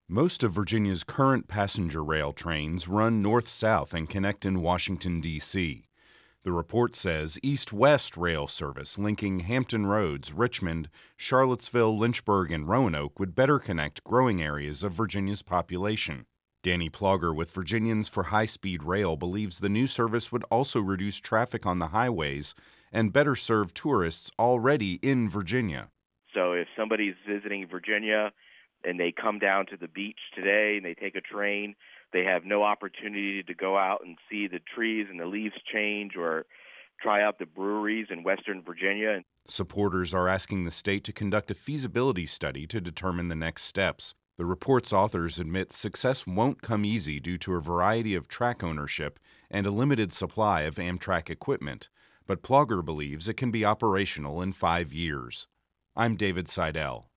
Most of Virginia's current passenger rail trains run north-south and connect in Washington, D.C. The report says east-west rail service linking Hampton Roads, Richmond, Charlottesville, Lynchburg, and Roanoke would better connect growing areas of Virginia's population. Danny Plogger with Virginians for High-Speed Rail believes the new service would also reduce traffic on the highways and better serve tourists already in Virginia. So if somebody's visiting Virginia and they come down to the beach today and they take a train, they have no opportunity to go out and see the trees and the leaves change or try out the breweries in Western Virginia. Supporters are asking the state to conduct a feasibility study to determine the next steps. The report's authors admit success won't come easy due to a variety of track ownership and a limited supply of Amtrak equipment, but Plogger believes it can be operational in 5 years. I'm David Seidel.